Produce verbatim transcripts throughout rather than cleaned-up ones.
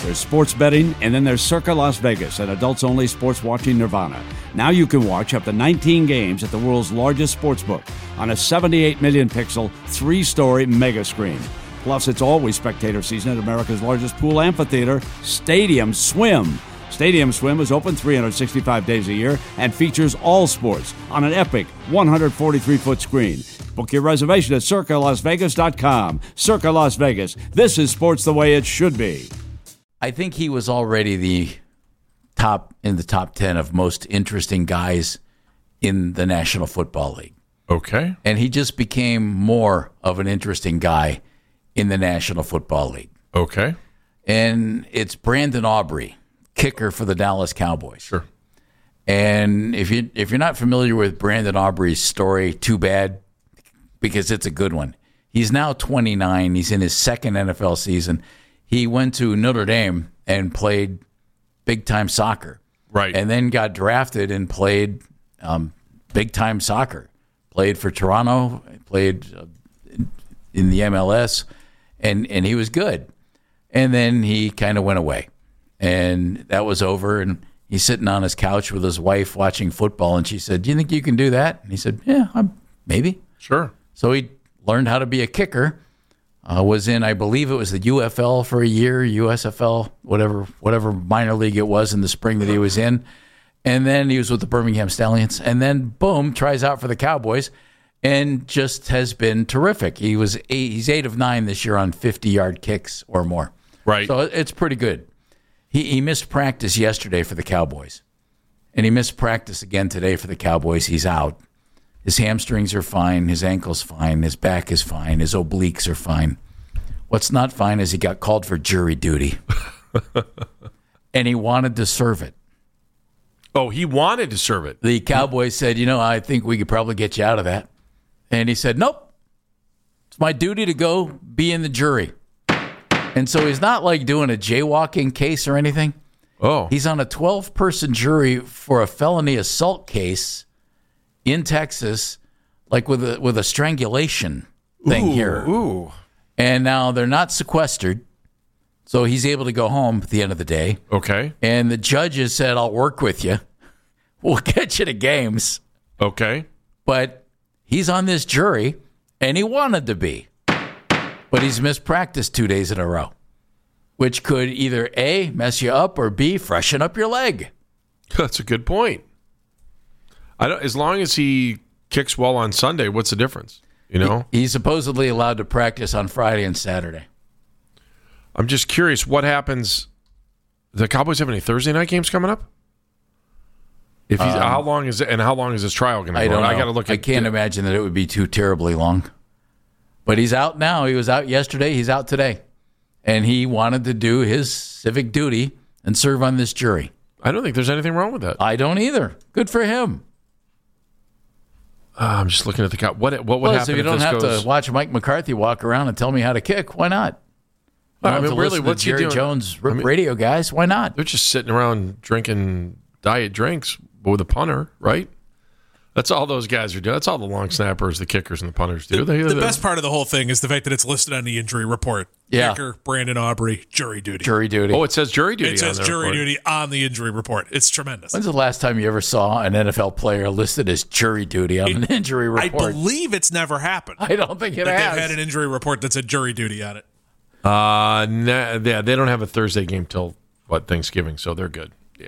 There's sports betting, and then there's Circa Las Vegas, an adults-only sports watching nirvana. Now you can watch up to nineteen games at the world's largest sportsbook on a seventy-eight million pixel, three-story mega screen. Plus, it's always spectator season at America's largest pool amphitheater, Stadium Swim. Stadium Swim is open three hundred sixty-five days a year and features all sports on an epic one hundred forty-three foot screen. Book your reservation at circa las vegas dot com. Circa Las Vegas. This is sports the way it should be. I think he was already the top in the top ten of most interesting guys in the National Football League. Okay. And he just became more of an interesting guy in the National Football League. Okay. And it's Brandon Aubrey, kicker for the Dallas Cowboys. Sure. And if you if you're not familiar with Brandon Aubrey's story, too bad, because it's a good one. He's now twenty-nine. He's in his second N F L season. He went to Notre Dame and played big-time soccer. Right. And then got drafted and played um, big-time soccer. Played for Toronto, played uh, in, in the M L S, and, and he was good. And then he kind of went away. And that was over, and he's sitting on his couch with his wife watching football, and she said, "Do you think you can do that?" And he said, "Yeah, I'm, maybe." Sure. So he learned how to be a kicker, uh, was in, I believe it was the U F L for a year, U S F L, whatever whatever minor league it was in the spring that he was in. And then he was with the Birmingham Stallions. And then, boom, tries out for the Cowboys and just has been terrific. He was eight, he's eight of nine this year on fifty-yard kicks or more. Right. So it's pretty good. He, he missed practice yesterday for the Cowboys. And he missed practice again today for the Cowboys. He's out. His hamstrings are fine. His ankle's fine. His back is fine. His obliques are fine. What's not fine is he got called for jury duty. And he wanted to serve it. Oh, he wanted to serve it. The Cowboys said, you know, I think we could probably get you out of that. And he said, nope. It's my duty to go be in the jury. And so he's not like doing a jaywalking case or anything. Oh. He's on a twelve-person jury for a felony assault case in Texas, like with a with a strangulation thing ooh, here. Ooh. And now they're not sequestered, so he's able to go home at the end of the day. Okay. And the judges said, I'll work with you. We'll get you to games. Okay. But he's on this jury, and he wanted to be. But he's missed practice two days in a row, which could either A, mess you up, or B, freshen up your leg. That's a good point. I don't, as long as he kicks well on Sunday, what's the difference? You know, he, he's supposedly allowed to practice on Friday and Saturday. I'm just curious what happens. The Cowboys have any Thursday night games coming up? If he's, um, how long is it, and how long is this trial going to go? I don't know. I got to look. At, I can't imagine that it would be too terribly long. But he's out now. He was out yesterday. He's out today, and he wanted to do his civic duty and serve on this jury. I don't think there's anything wrong with that. I don't either. Good for him. Uh, I'm just looking at the cow. What what would Plus, happen if you don't this have goes... to watch Mike McCarthy walk around and tell me how to kick, why not? I mean, to really, listen to what's he Jerry doing? Jones I mean, radio guys? Why not? They're just sitting around drinking diet drinks with a punter, right? That's all those guys are doing. That's all the long snappers, the kickers, and the punters do. The, they, the they, best part of the whole thing is the fact that it's listed on the injury report. Yeah. Kicker, Brandon Aubrey, jury duty. Jury duty. Oh, it says jury duty. It says on the jury report. duty on the injury report. It's tremendous. When's the last time you ever saw an N F L player listed as jury duty on It, an injury I report? believe it's never happened. I don't think it that has. They've had an injury report that said jury duty on it. Uh, nah, yeah, they don't have a Thursday game till what Thanksgiving, so they're good. Yeah,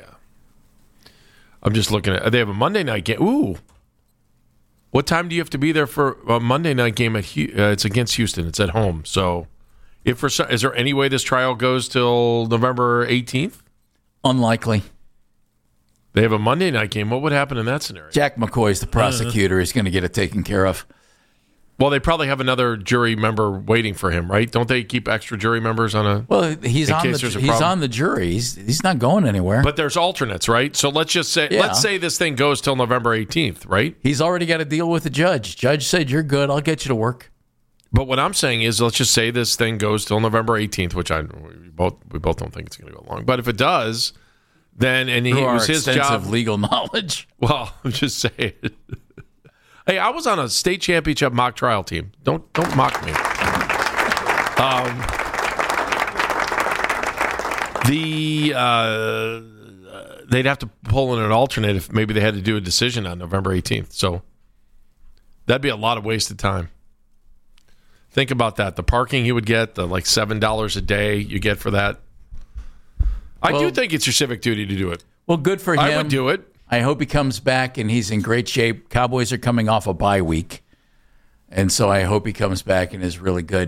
I'm just looking at. They have a Monday night game. Ooh, what time do you have to be there for a Monday night game? At uh, it's against Houston. It's at home. So, if for some, is there any way this trial goes till November eighteenth? Unlikely. They have a Monday night game. What would happen in that scenario? Jack McCoy's the prosecutor. He's going to get it taken care of. Well, they probably have another jury member waiting for him, right? Don't they keep extra jury members on a? Well, he's in on case the there's a he's problem? on the jury. He's he's not going anywhere. But there's alternates, right? So let's just say Yeah. let's say this thing goes till November eighteenth, right? He's already got a deal with the judge. Judge said, "You're good. I'll get you to work." But what I'm saying is, let's just say this thing goes till November eighteenth, which I we both we both don't think it's going to go long. But if it does, then and he, Through it our was his extensive job. legal knowledge. Well, I'm just saying. Hey, I was on a state championship mock trial team. Don't don't mock me. Um, The uh, they'd have to pull in an alternate if maybe they had to do a decision on November eighteenth. So that'd be a lot of wasted time. Think about that. The parking he would get, the like seven dollars a day you get for that. I Well- do think it's your civic duty to do it. Well, good for him. I would do it. I hope he comes back and he's in great shape. Cowboys are coming off a bye week. And so I hope he comes back and is really good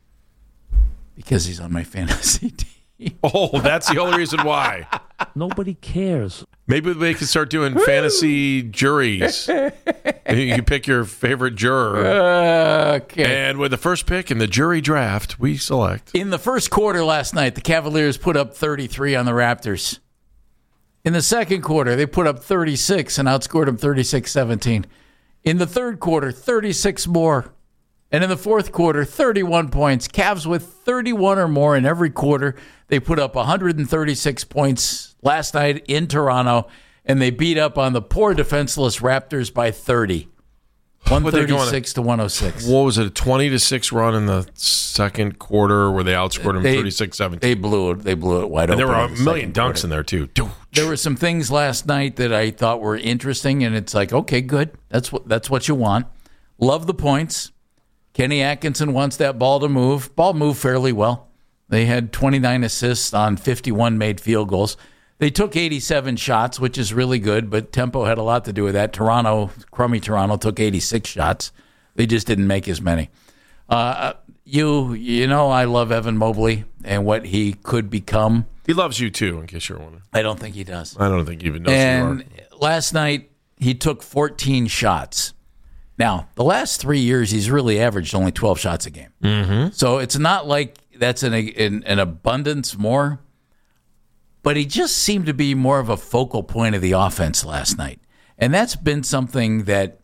because he's on my fantasy team. Oh, that's the only reason why. Nobody cares. Maybe they could start doing fantasy juries. You can pick your favorite juror. Okay. And with the first pick in the jury draft, we select. In the first quarter last night, the Cavaliers put up thirty-three on the Raptors. In the second quarter, they put up thirty-six and outscored them thirty-six seventeen. In the third quarter, thirty-six more. And in the fourth quarter, thirty-one points. Cavs with thirty-one or more in every quarter. They put up one hundred thirty-six points last night in Toronto, and they beat up on the poor defenseless Raptors by thirty. one thirty-six to one oh six. What was it, a twenty to six run in the second quarter where they outscored them They- thirty-six seventeen? They blew it. They blew it wide And open. there were a in the million second dunks quarter. in there, too. There were some things last night that I thought were interesting, and it's like, okay, good. That's what that's what you want. Love the points. Kenny Atkinson wants that ball to move. Ball moved fairly well. They had twenty-nine assists on fifty-one made field goals. They took eighty-seven shots, which is really good, but tempo had a lot to do with that. Toronto, crummy Toronto, took eighty-six shots. They just didn't make as many. Uh, you, you know, I love Evan Mobley and what he could become. He loves you, too, in case you're wondering. I don't think he does. I don't think he even knows And who you are. last night, he took fourteen shots. Now, the last three years, he's really averaged only twelve shots a game. Mm-hmm. So it's not like that's an, an, an abundance more, but he just seemed to be more of a focal point of the offense last night. And that's been something that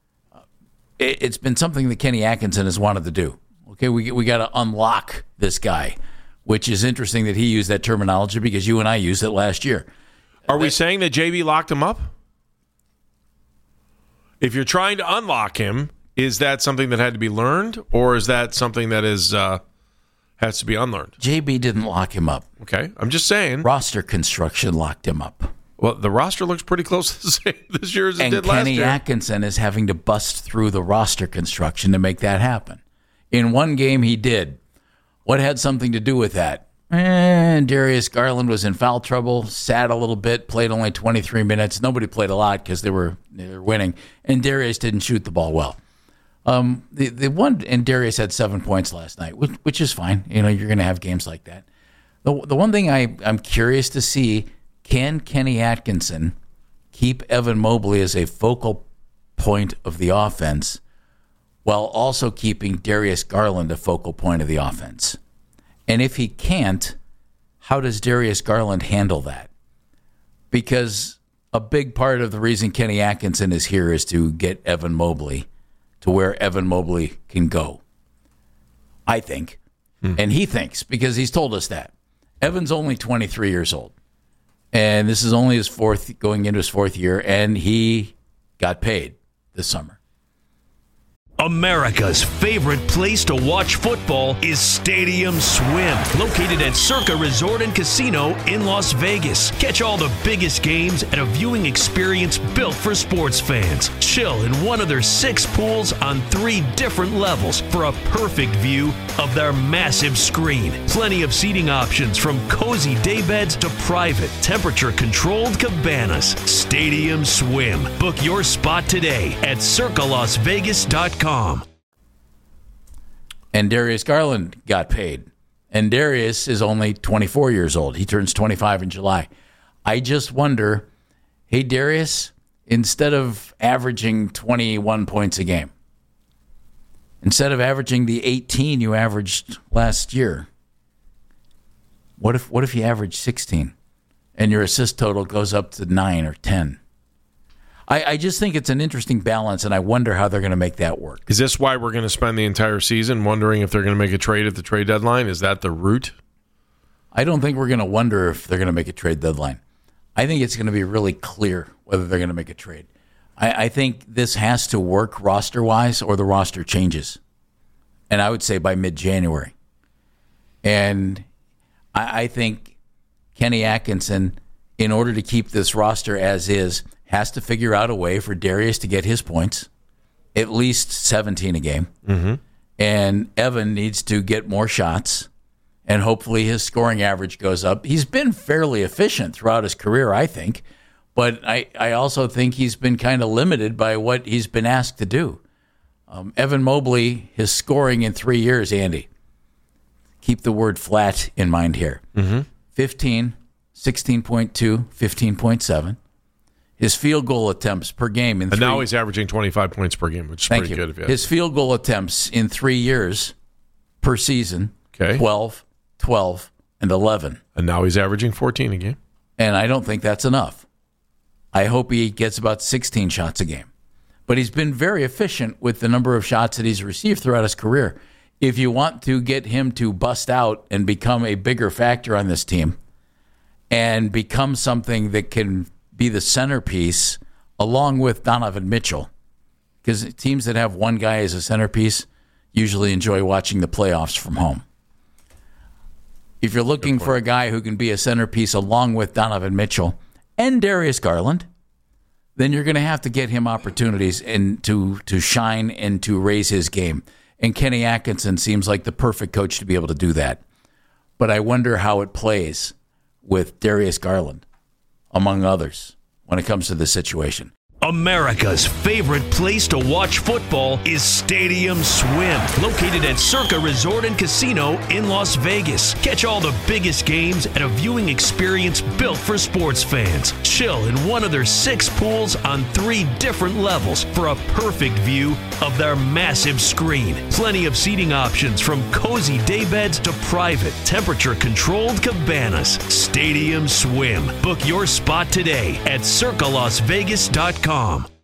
it, it's been something that Kenny Atkinson has wanted to do. Okay, we we got to unlock this guy, which is interesting that he used that terminology because you and I used it last year. Are we saying that J B locked him up? If you're trying to unlock him, is that something that had to be learned, or is that something that is uh, has to be unlearned? J B didn't lock him up. Okay, I'm just saying. Roster construction locked him up. Well, the roster looks pretty close to the same this year as it And did last Kenny year. Atkinson is having to bust through the roster construction to make that happen. In one game, he did. What had something to do with that? And Darius Garland was in foul trouble, sat a little bit, played only twenty-three minutes. Nobody played a lot because they were they were winning, and Darius didn't shoot the ball well. Um, the the one and Darius had seven points last night, which, which is fine. You know, you're going to have games like that. The the one thing I I'm curious to see, can Kenny Atkinson keep Evan Mobley as a focal point of the offense while also keeping Darius Garland a focal point of the offense? And if he can't, how does Darius Garland handle that? Because a big part of the reason Kenny Atkinson is here is to get Evan Mobley to where Evan Mobley can go, I think. Mm. And he thinks, because he's told us that. Evan's only twenty-three years old. And this is only his fourth, going into his fourth year, and he got paid this summer. America's favorite place to watch football is Stadium Swim, located at Circa Resort and Casino in Las Vegas. Catch all the biggest games at a viewing experience built for sports fans. Chill in one of their six pools on three different levels for a perfect view of their massive screen. Plenty of seating options from cozy daybeds to private, temperature-controlled cabanas. Stadium Swim. Book your spot today at circa las vegas dot com. And Darius Garland got paid. And Darius is only twenty-four years old. He turns twenty-five in July. I just wonder, hey, Darius, instead of averaging twenty-one points a game, instead of averaging the eighteen you averaged last year, what if what if you average sixteen and your assist total goes up to nine or ten? I, I just think it's an interesting balance, and I wonder how they're going to make that work. Is this why we're going to spend the entire season wondering if they're going to make a trade at the trade deadline? Is that the route? I don't think we're going to wonder if they're going to make a trade deadline. I think it's going to be really clear whether they're going to make a trade. I, I think this has to work roster-wise or the roster changes. And I would say by mid-January. And I, I think Kenny Atkinson, in order to keep this roster as is, has to figure out a way for Darius to get his points, at least seventeen a game. Mm-hmm. And Evan needs to get more shots, and hopefully his scoring average goes up. He's been fairly efficient throughout his career, I think, but I, I also think he's been kind of limited by what he's been asked to do. Um, Evan Mobley, his scoring in three years, Andy, keep the word flat in mind here. Mm-hmm. fifteen, sixteen point two, fifteen point seven. His field goal attempts per game in and three... now he's averaging twenty-five points per game, which is Thank pretty you. good. If you His field goal attempts in three years per season, okay. twelve, twelve, and eleven. And now he's averaging fourteen a game. And I don't think that's enough. I hope he gets about sixteen shots a game. But he's been very efficient with the number of shots that he's received throughout his career. If you want to get him to bust out and become a bigger factor on this team and become something that can be the centerpiece along with Donovan Mitchell, because teams that have one guy as a centerpiece usually enjoy watching the playoffs from home. If you're looking for a guy who can be a centerpiece along with Donovan Mitchell and Darius Garland, then you're going to have to get him opportunities and to to shine and to raise his game. And Kenny Atkinson seems like the perfect coach to be able to do that. But I wonder how it plays with Darius Garland, among others, when it comes to this situation. America's favorite place to watch football is Stadium Swim, located at Circa Resort and Casino in Las Vegas. Catch all the biggest games at a viewing experience built for sports fans. Chill in one of their six pools on three different levels for a perfect view of their massive screen. Plenty of seating options from cozy daybeds to private, temperature-controlled cabanas. Stadium Swim. Book your spot today at circa las vegas dot com.